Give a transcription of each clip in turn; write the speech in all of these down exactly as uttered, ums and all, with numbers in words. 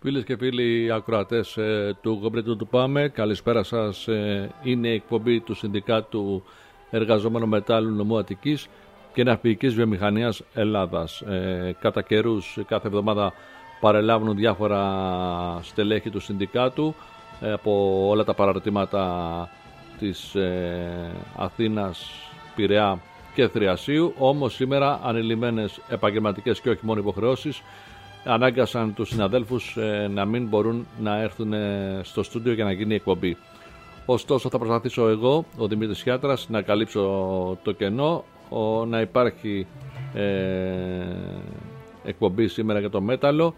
Φίλες και φίλοι ακροατές ε, του Γομπρέτου του Πάμε, καλησπέρα σας. Ε, είναι η εκπομπή του Συνδικάτου Εργαζόμενων Μετάλλου Νομού Αττικής και Ναυπηγικής Βιομηχανίας Ελλάδας. Ε, κατά καιρούς, κάθε εβδομάδα παρελάβουν διάφορα στελέχη του Συνδικάτου ε, από όλα τα παραρτήματα της ε, Αθήνας, Πειραιά και Θριασίου. Όμως σήμερα ανηλυμένες επαγγελματικές και όχι μόνο υποχρεώσεις ανάγκασαν τους συναδέλφους ε, να μην μπορούν να έρθουν ε, στο στούντιο για να γίνει η εκπομπή. Ωστόσο θα προσπαθήσω εγώ, ο Δημήτρης Χιάτρας, να καλύψω το κενό, ο, να υπάρχει ε, εκπομπή σήμερα για το μέταλλο.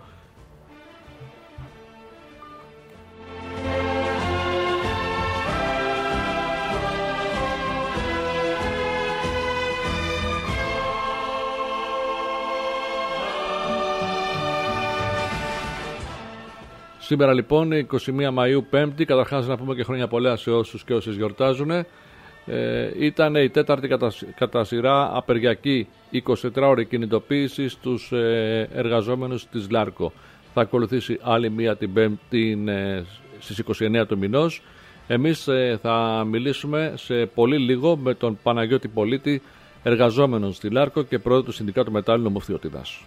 Σήμερα λοιπόν, εικοστή πρώτη Μαΐου, Πέμπτη, καταρχάς να πούμε και χρόνια πολλά σε όσους και όσες γιορτάζουν. Ε, ήταν η τέταρτη κατά, κατά σειρά απεργιακή εικοσιτετράωρη κινητοποίηση στους ε, εργαζόμενους της Λάρκο. Θα ακολουθήσει άλλη μία την Πέμπτη ε, στις είκοσι εννέα του μηνός. Εμείς ε, θα μιλήσουμε σε πολύ λίγο με τον Παναγιώτη Πολίτη, εργαζόμενο στη Λάρκο και πρόεδρο του Συνδικάτου Μετάλλου Νομού Φθιώτιδας.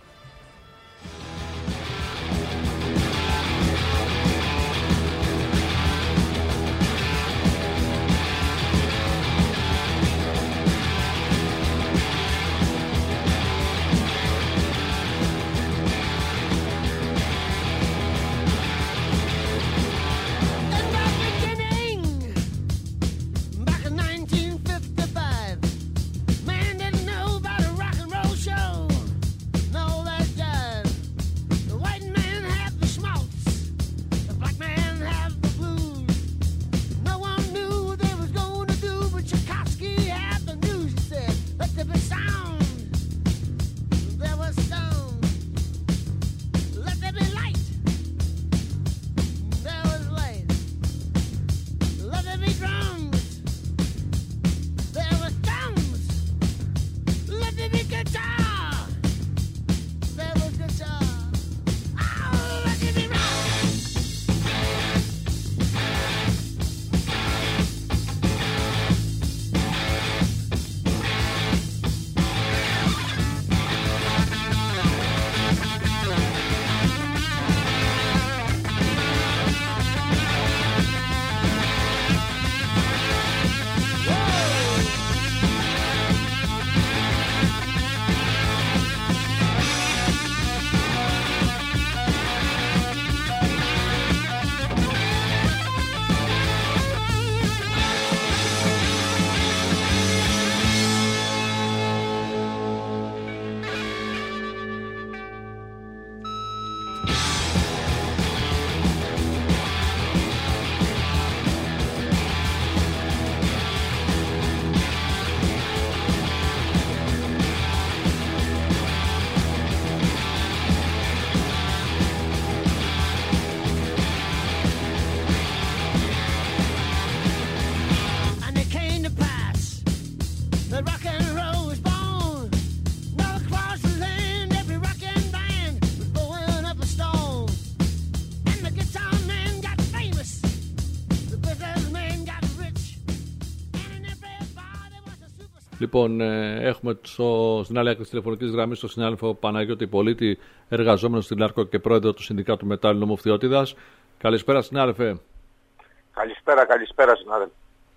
Λοιπόν, έχουμε στο, στην άλλη άκρη της τηλεφωνικής γραμμής τον συνάδελφο Παναγιώτη Πολίτη, εργαζόμενο στην Λάρκο και πρόεδρο του Συνδικάτου Μετάλλου Νομού Φθιώτιδας. Καλησπέρα, συνάδελφε. Καλησπέρα, καλησπέρα, συνάδελφε.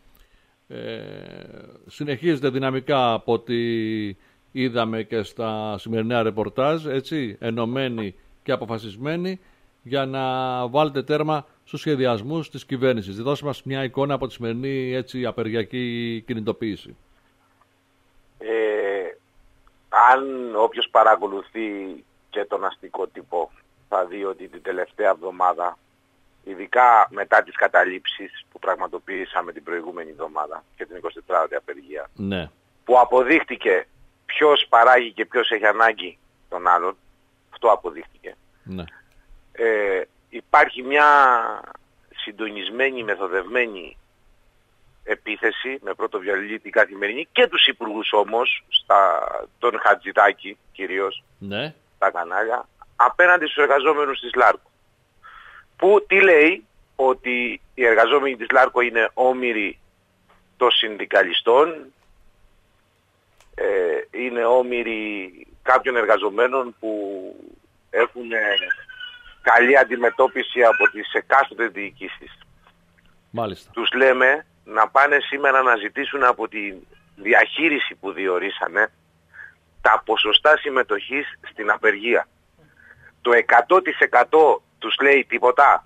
Ε, συνεχίζεται δυναμικά από ό,τι είδαμε και στα σημερινά ρεπορτάζ, έτσι, ενωμένοι και αποφασισμένοι για να βάλετε τέρμα στους σχεδιασμούς της κυβέρνησης. Δώσε μας μια εικόνα από τη σημερινή έτσι, απεργιακή κινητοποίηση. Ε, αν όποιος παρακολουθεί και τον αστικό τύπο θα δει ότι την τελευταία εβδομάδα, ειδικά μετά τις καταλήψεις που πραγματοποιήσαμε την προηγούμενη εβδομάδα και την εικοσιτετράωρη απεργία, ναι, που αποδείχτηκε ποιος παράγει και ποιος έχει ανάγκη τον άλλον, αυτό αποδείχτηκε, ναι. ε, υπάρχει μια συντονισμένη, μεθοδευμένη επίθεση με πρώτο βιολί την καθημερινή και τους υπουργούς όμως, στα, τον Χατζηδάκη κυρίως, ναι, τα κανάλια, απέναντι στους εργαζόμενους της Λάρκο. που τι λέει, ότι οι εργαζόμενοι της Λάρκο είναι όμηροι των συνδικαλιστών, ε, είναι όμηροι κάποιων εργαζομένων που έχουν καλή αντιμετώπιση από τις εκάστοτε διοικήσεις. Μάλιστα. Τους λέμε να πάνε σήμερα να ζητήσουν από τη διαχείριση που διορίσανε τα ποσοστά συμμετοχής στην απεργία. Το εκατό τοις εκατό τους λέει τίποτα.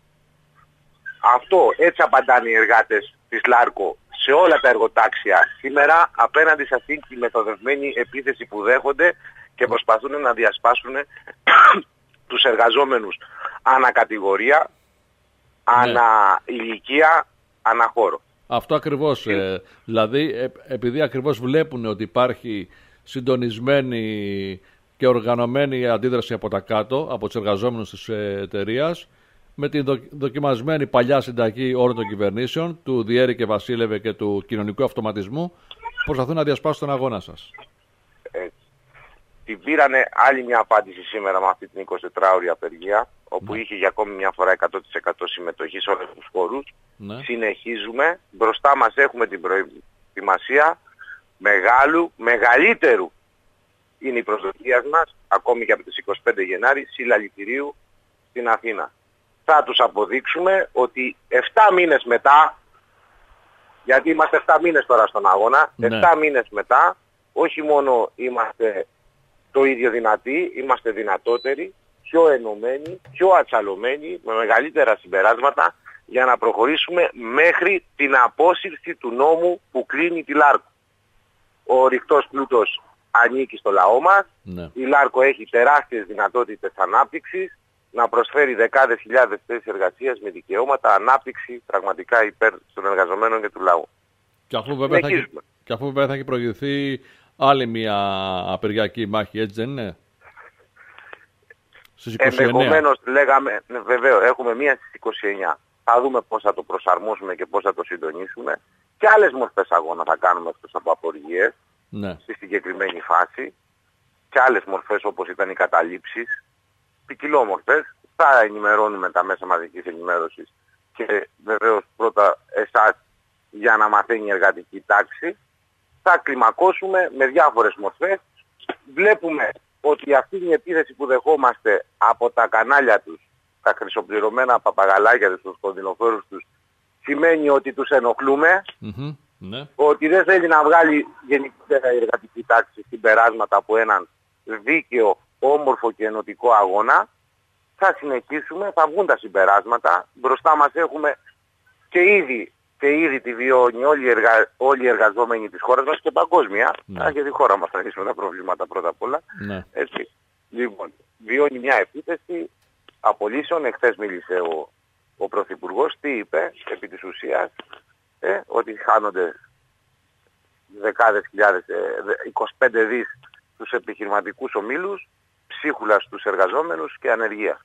Αυτό έτσι απαντάνε οι εργάτες της Λάρκο σε όλα τα εργοτάξια σήμερα απέναντι σε αυτή τη μεθοδευμένη επίθεση που δέχονται και προσπαθούν να διασπάσουν τους εργαζόμενους ανακατηγορία, ανα ηλικία, αναχώρο. Αυτό ακριβώς. Ε, δηλαδή, ε, επειδή ακριβώς βλέπουν ότι υπάρχει συντονισμένη και οργανωμένη αντίδραση από τα κάτω, από τους εργαζόμενους της εταιρείας, με την δο, δοκιμασμένη παλιά συνταγή όλων των κυβερνήσεων, του Διέρη και Βασίλευε και του κοινωνικού αυτοματισμού, προσπαθούν να διασπάσουν τον αγώνα σας. Έτσι. Την πήρανε άλλη μια απάντηση σήμερα με αυτή την εικοσιτετράωρη απεργία, όπου ναι. είχε για ακόμη μια φορά εκατό τοις εκατό συμμετοχή σε όλους τους χώρους. Ναι. Συνεχίζουμε. Μπροστά μας έχουμε την προετοιμασία μεγάλου, μεγαλύτερου είναι η προσδοκία μας, ακόμη και από τις εικοστή πέμπτη Γενάρη, συλλαλητηρίου στην Αθήνα. Θα τους αποδείξουμε ότι επτά μήνες μετά, γιατί είμαστε επτά μήνες τώρα στον αγώνα, ναι. επτά μήνες μετά, όχι μόνο είμαστε το ίδιο δυνατοί, είμαστε δυνατότεροι, πιο ενωμένοι, πιο ατσαλωμένοι, με μεγαλύτερα συμπεράσματα, για να προχωρήσουμε μέχρι την απόσυρση του νόμου που κλείνει τη Λάρκο. Ο ρηκτός πλούτος ανήκει στο λαό μας, ναι. η Λάρκο έχει τεράστιες δυνατότητες ανάπτυξης, να προσφέρει δεκάδες χιλιάδες θέσεις εργασίας με δικαιώματα, ανάπτυξη πραγματικά υπέρ των εργαζομένων και του λαού. Και αφού βέβαια, θα, έχει, και αφού βέβαια θα έχει προηγηθεί άλλη μια απεργιακή μάχη, έτσι δεν είναι? Στις είκοσι εννέα. Ενδεχομένως λέγαμε, βεβαίως, έχουμε μία στις είκοσι εννέα. Θα δούμε πώς θα το προσαρμόσουμε και πώς θα το συντονίσουμε. Και άλλες μορφές αγώνα θα κάνουμε εκτός από απεργίες, ναι. στη συγκεκριμένη φάση. Και άλλες μορφές όπως ήταν οι καταλήψεις. Ποικιλόμορφες. Θα ενημερώνουμε τα μέσα μαζικής ενημέρωσης και βεβαίως πρώτα εσάς για να μαθαίνει η εργατική τάξη. Θα κλιμακώσουμε με διάφορες μορφές. Βλέπουμε ότι αυτή η επίθεση που δεχόμαστε από τα κανάλια τους, τα χρυσοπληρωμένα παπαγαλάκια τους, τους κονδυλοφόρους τους, σημαίνει ότι τους ενοχλούμε, mm-hmm, ναι. ότι δεν θέλει να βγάλει γενικότερα η εργατική τάξη συμπεράσματα από έναν δίκαιο, όμορφο και ενωτικό αγώνα. Θα συνεχίσουμε, θα βγουν τα συμπεράσματα. Μπροστά μας έχουμε και ήδη, και ήδη τη βιώνει όλοι οι, εργα... όλοι οι εργαζόμενοι της χώρας μας και παγκόσμια. Ναι. Γιατί η χώρα μας θα λύσουμε τα προβλήματα πρώτα απ' όλα. Ναι. Έτσι. Λοιπόν, βιώνει μια επίθεση απολύσεων. Εχθές μίλησε ο, ο Πρωθυπουργός. Τι είπε επί της ουσίας? Ε, ότι χάνονται δεκάδες χιλιάδες, είκοσι πέντε δις στους επιχειρηματικούς ομίλους, ψίχουλα στους εργαζόμενους και ανεργία.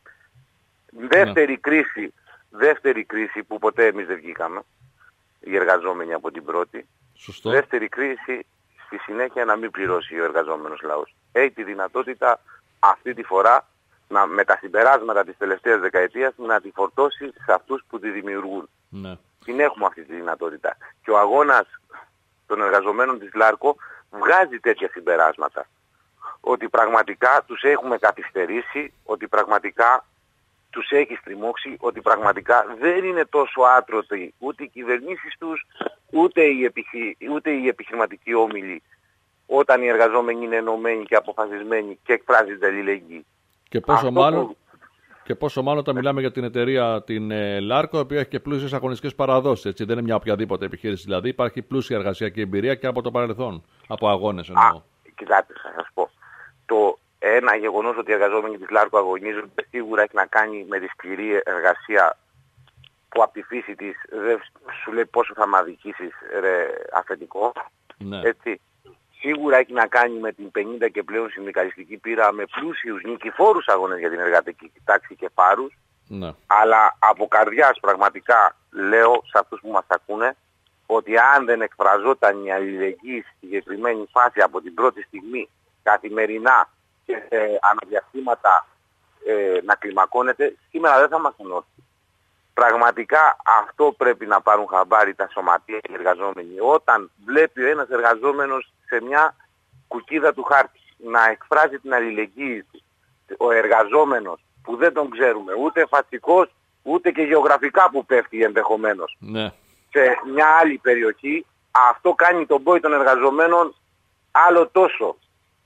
Δεύτερη ναι. κρίση, δεύτερη κρίση που ποτέ εμείς δεν βγήκαμε, οι εργαζόμενοι από την πρώτη. Σωστό. Δεύτερη κρίση στη συνέχεια να μην πληρώσει ο εργαζόμενος λαός. Έχει τη δυνατότητα αυτή τη φορά να, με τα συμπεράσματα της τελευταίας δεκαετίας να τη φορτώσει σε αυτούς που τη δημιουργούν. Ναι. Την έχουμε αυτή τη δυνατότητα. Και ο αγώνας των εργαζομένων της Λάρκο βγάζει τέτοια συμπεράσματα. Ότι πραγματικά τους έχουμε καθυστερήσει, ότι πραγματικά τους έχει στριμώξει, ότι πραγματικά δεν είναι τόσο άτρωτοι ούτε οι κυβερνήσεις τους, ούτε οι, επιχει... ούτε οι επιχειρηματικοί όμιλοι, όταν οι εργαζόμενοι είναι ενωμένοι και αποφασισμένοι και εκφράζεται αλληλεγγύη. Και πόσο, μάλλον, που... και πόσο μάλλον όταν μιλάμε για την εταιρεία την ε, Λάρκο, η οποία έχει και πλούσιες αγωνιστικές παραδόσεις. Έτσι. Δεν είναι μια οποιαδήποτε επιχείρηση. Δηλαδή υπάρχει πλούσια εργασιακή εμπειρία και από το παρελθόν, από αγώνες εννοώ. Α, κοιτάτε, θα σας πω. Το ένα γεγονός ότι οι εργαζόμενοι της Λάρκο αγωνίζονται σίγουρα έχει να κάνει με τη σκληρή εργασία που από τη φύση της δεν σου λέει πόσο θα με αδικήσεις ρε αφεντικό. Ναι. Έτσι. Σίγουρα έχει να κάνει με την πενήντα και πλέον συνδικαλιστική πείρα, με πλούσιους νικηφόρους αγώνες για την εργατική τάξη και φάρους. Ναι. Αλλά από καρδιάς πραγματικά λέω σε αυτούς που μας ακούνε ότι αν δεν εκφραζόταν η αλληλεγγύη στη συγκεκριμένη φάση από την πρώτη στιγμή, καθημερινά και σε αναδιαστήματα ε, να κλιμακώνεται, σήμερα δεν θα μας ενώσει. Πραγματικά αυτό πρέπει να πάρουν χαμπάρι τα σωματεία και οι εργαζόμενοι. Όταν βλέπει ο ένας εργαζόμενος σε μια κουκίδα του χάρτη να εκφράζει την αλληλεγγύη του, ο εργαζόμενος που δεν τον ξέρουμε ούτε φασικός ούτε και γεωγραφικά που πέφτει ενδεχομένως ναι. σε μια άλλη περιοχή, αυτό κάνει τον πόη των εργαζομένων άλλο τόσο.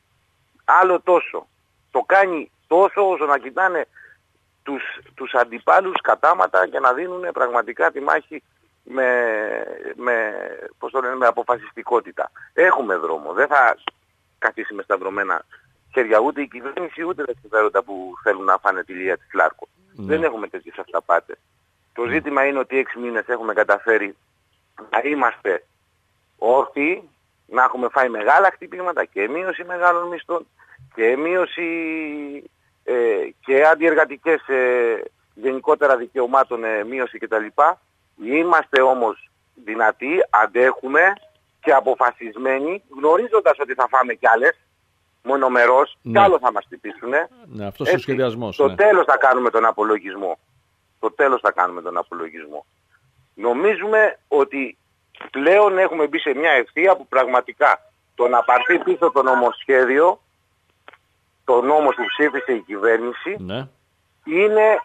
Άλλο τόσο. Το κάνει τόσο όσο να κοιτάνε τους, τους αντιπάλους κατάματα και να δίνουν πραγματικά τη μάχη με, με, πώς το λένε, με αποφασιστικότητα. Έχουμε δρόμο. Δεν θα καθίσει με σταυρωμένα χέρια ούτε η κυβέρνηση ούτε τα συμφέροντα που θέλουν να φάνε τη Λία της Λάρκο. Mm. Δεν έχουμε τέτοιες αυταπάτες. Το mm. ζήτημα είναι ότι έξι μήνες έχουμε καταφέρει να είμαστε όρθιοι, να έχουμε φάει μεγάλα χτυπήματα και μείωση μεγάλων μισθών και μείωση ε, και αντιεργατικές ε, γενικότερα δικαιωμάτων ε, μείωση κτλ. Είμαστε όμως δυνατοί, αντέχουμε και αποφασισμένοι, γνωρίζοντας ότι θα φάμε κι άλλες, μονομερός, ναι. κι άλλο θα μας χτυπήσουνε. Ναι, αυτός ο σχεδιασμός. Στο ναι. τέλος θα κάνουμε τον απολογισμό. Στο τέλος θα κάνουμε τον απολογισμό. Νομίζουμε ότι πλέον έχουμε μπει σε μια ευθεία που πραγματικά το να πάρθει πίσω το νομοσχέδιο, το νόμος που ψήφισε η κυβέρνηση, ναι. είναι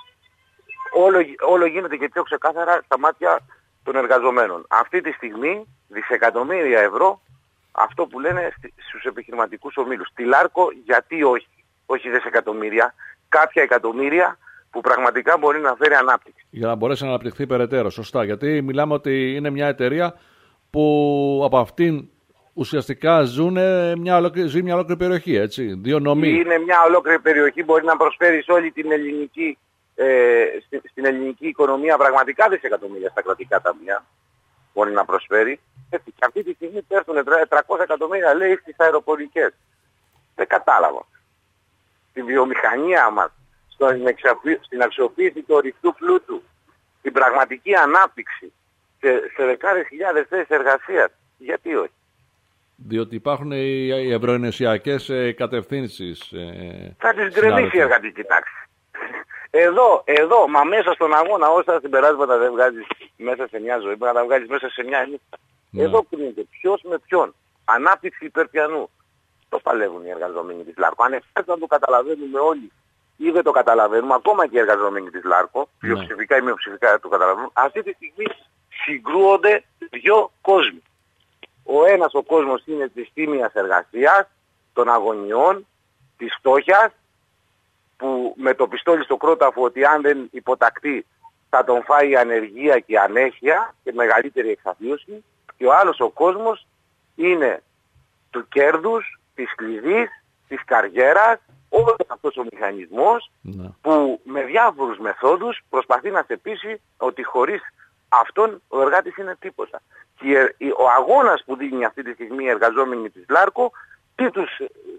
όλο, όλο γίνεται και πιο ξεκάθαρα στα μάτια των εργαζομένων. Αυτή τη στιγμή δισεκατομμύρια ευρώ αυτό που λένε στους επιχειρηματικούς ομίλους. Στη Λάρκο γιατί όχι, όχι δισεκατομμύρια, κάποια εκατομμύρια που πραγματικά μπορεί να φέρει ανάπτυξη. Για να μπορέσει να αναπτυχθεί περαιτέρω, σωστά. Γιατί μιλάμε ότι είναι μια εταιρεία που από αυτήν ουσιαστικά ζουν μια ολόκληρη, ζει μια ολόκληρη περιοχή, έτσι, δύο νομοί. Είναι μια ολόκληρη περιοχή, μπορεί να προσφέρει σε όλη την ελληνική, ε, στην, στην ελληνική οικονομία πραγματικά δισεκατομμύρια στα κρατικά ταμεία. Μπορεί να προσφέρει. Έτσι, και αυτή τη στιγμή πέφτουν τριακόσια εκατομμύρια λέει στις αεροπορικές. Δεν κατάλαβα. Στη βιομηχανία μας, στην αξιοποίηση του ορυκτού πλούτου, στην πραγματική ανάπτυξη σε, σε δεκάδες χιλιάδες θέσεις εργασίας. Γιατί όχι. Διότι υπάρχουν οι ευρωενωσιακές κατευθύνσεις. Ε, θα τις γκρεμίσει η εργατική τάξη. Εδώ, εδώ, μα μέσα στον αγώνα, όσα συμπεράσματα δεν βγάζεις μέσα σε μια ζωή, πρέπει να τα βγάλεις μέσα σε μια νύχτα. Ναι. Εδώ κρίνεται ποιος με ποιον. Ανάπτυξη υπερπιανού. Το παλεύουν οι εργαζόμενοι της Λάρκο. Ανεξάρτητα να το καταλαβαίνουμε όλοι ή δεν το καταλαβαίνουμε, ακόμα και οι εργαζόμενοι της Λάρκο, πλειοψηφικά ή μειοψηφικά το καταλαβαίνουν, αυτή τη στιγμή συγκρούονται δύο κόσμοι. Ο ένας ο κόσμος είναι της τίμιας εργασίας, των αγωνιών, της φτώχειας, που με το πιστόλι στο κρόταφο ότι αν δεν υποτακτεί θα τον φάει η ανεργία και η ανέχεια και μεγαλύτερη εξαθλίωση, και ο άλλος ο κόσμος είναι του κέρδους, της κλειδής, της καριέρας, όλος αυτός ο μηχανισμός ναι. που με διάφορους μεθόδους προσπαθεί να σε πείσει ότι χωρίς αυτόν ο εργάτης είναι τίποτα. Και ο αγώνας που δίνει αυτή τη στιγμή οι εργαζόμενοι της Λάρκο, τι τους,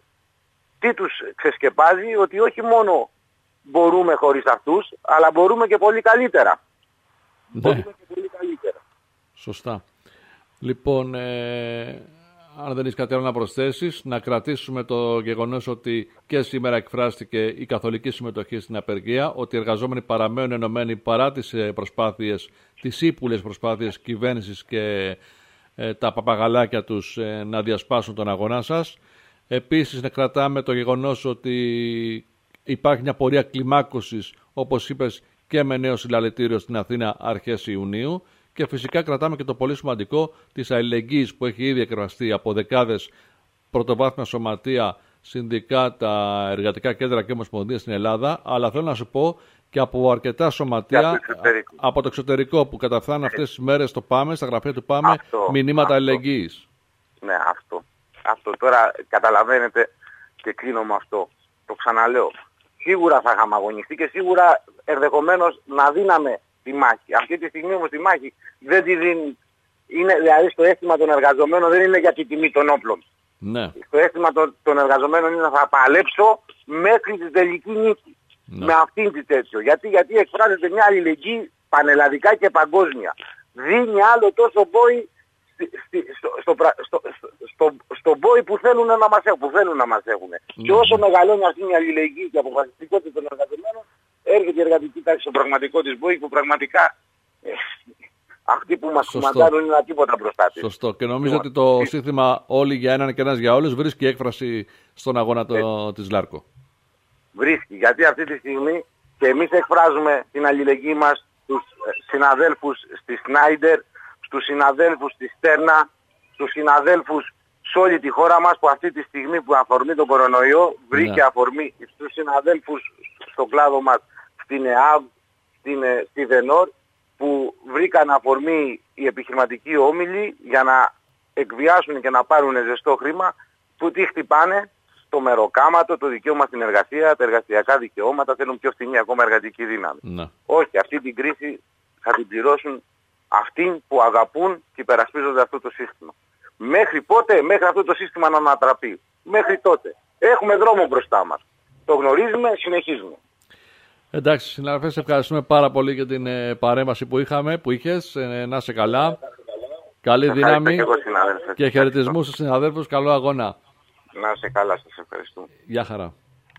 τι τους ξεσκεπάζει, ότι όχι μόνο μπορούμε χωρίς αυτούς, αλλά μπορούμε και πολύ καλύτερα. Ναι. Μπορούμε και πολύ καλύτερα. Σωστά. Λοιπόν, ε, αν δεν έχεις κάτι άλλο να προσθέσεις, να κρατήσουμε το γεγονός ότι και σήμερα εκφράστηκε η καθολική συμμετοχή στην απεργία, ότι οι εργαζόμενοι παραμένουν ενωμένοι παρά τις προσπάθειες, τις ύπουλες προσπάθειες κυβέρνησης και ε, τα παπαγαλάκια τους ε, να διασπάσουν τον αγώνα σας. Επίσης, να κρατάμε το γεγονός ότι υπάρχει μια πορεία κλιμάκωσης, όπως είπες, και με νέο συλλαλητήριο στην Αθήνα αρχές Ιουνίου. Και φυσικά κρατάμε και το πολύ σημαντικό της αλληλεγγύης που έχει ήδη εκφραστεί από δεκάδες πρωτοβάθμια σωματεία, συνδικάτα, εργατικά κέντρα και ομοσπονδίες στην Ελλάδα, αλλά θέλω να σου πω και από αρκετά σωματεία από το εξωτερικό που καταφθάνουν αυτές τις μέρες στο ΠΑΜΕ, στα γραφεία του ΠΑΜΕ, αυτό, μηνύματα αυτό. αλληλεγγύης. Ναι, αυτό. Αυτό τώρα καταλαβαίνετε και κλείνω με αυτό. Το ξαναλέω. Σίγουρα θα είχαμε αγωνιστεί και σίγουρα ενδεχομένως να δίναμε τη μάχη. Αυτή τη στιγμή όμως τη μάχη δεν τη δίνει. Είναι, δηλαδή στο αίσθημα των εργαζομένων δεν είναι για τη τιμή των όπλων. Ναι. Το αίσθημα των, των εργαζομένων είναι να θα παλέψω μέχρι την τελική νίκη. Ναι. Με αυτήν την τέτοιο. Γιατί, γιατί εκφράζεται μια αλληλεγγύη πανελλαδικά και παγκόσμια. Δίνει άλλο τόσο πόη στο, στο, στο, στο, στον πόη που θέλουν να μας έχουν. Που θέλουν να μας έχουν. Mm. Και όσο μεγαλώνει αυτή η αλληλεγγύη και αποφασιστικότητα των εργαζομένων, έρχεται η εργατική τάξη στο πραγματικό της πόη που πραγματικά ε, αυτοί που μας κουμαντάρουν είναι ένα τίποτα μπροστά της. Σωστό. Και νομίζω ότι το σύνθημα όλοι για έναν και ένας για όλους βρίσκει έκφραση στον αγώνα το, της Λάρκο. Βρίσκει. Γιατί αυτή τη στιγμή και εμείς εκφράζουμε την αλληλεγγύη μας στους συναδέλφους στη Σνάιντερ, στους συναδέλφους στη Στέρνα, στους συναδέλφους σε όλη τη χώρα μας που αυτή τη στιγμή που αφορμή τον κορονοϊό βρήκε yeah. αφορμή, στους συναδέλφους στον κλάδο μας στην ΕΑΒ, στην, στη Βενόρ, που βρήκαν αφορμή οι επιχειρηματικοί όμιλοι για να εκβιάσουν και να πάρουν ζεστό χρήμα, που τι χτυπάνε στο μεροκάματο, το δικαίωμα στην εργασία, τα εργασιακά δικαιώματα, θέλουν πιο φθηνή ακόμα εργατική δύναμη. Ναι. Όχι, αυτή την κρίση θα την πληρώσουν αυτοί που αγαπούν και υπερασπίζονται αυτό το σύστημα. Μέχρι πότε? Μέχρι αυτό το σύστημα να ανατραπεί. Μέχρι τότε. Έχουμε δρόμο μπροστά μας. Το γνωρίζουμε, συνεχίζουμε. Εντάξει, συνάδελφε, σε ευχαριστούμε πάρα πολύ για την ε, παρέμβαση που είχαμε, που είχες. Ε, να είσαι καλά. Καλή δύναμη και, εγώ, και χαιρετισμούς στους συναδέλφους. Καλό αγώνα. Να είσαι καλά, σας ευχαριστούμε. Γεια χαρά.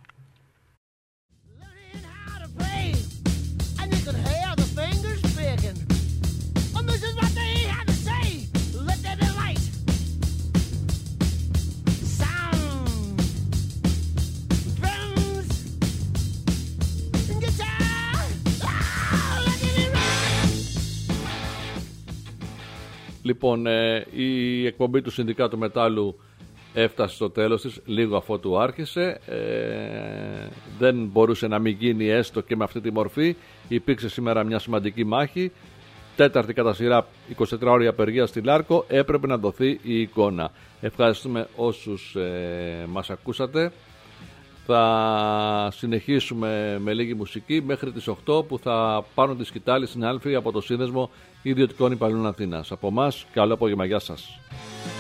Λοιπόν, ε, η εκπομπή του Συνδικάτου Μετάλλου έφτασε στο τέλος της, λίγο αφότου άρχισε. Ε, δεν μπορούσε να μην γίνει έστω και με αυτή τη μορφή. Υπήρξε σήμερα μια σημαντική μάχη. Τέταρτη κατά σειρά εικοσιτετράωρη απεργία στη Λάρκο. Έπρεπε να δοθεί η εικόνα. Ευχαριστούμε όσους ε, μας ακούσατε. Θα συνεχίσουμε με λίγη μουσική μέχρι τις οκτώ που θα πάρουν τη σκητάλη συνάλφοι από το Σύνδεσμο Ιδιωτικών Υπαλλήλων Αθήνας. Από εμάς, καλό απόγευμα. Γεια σας.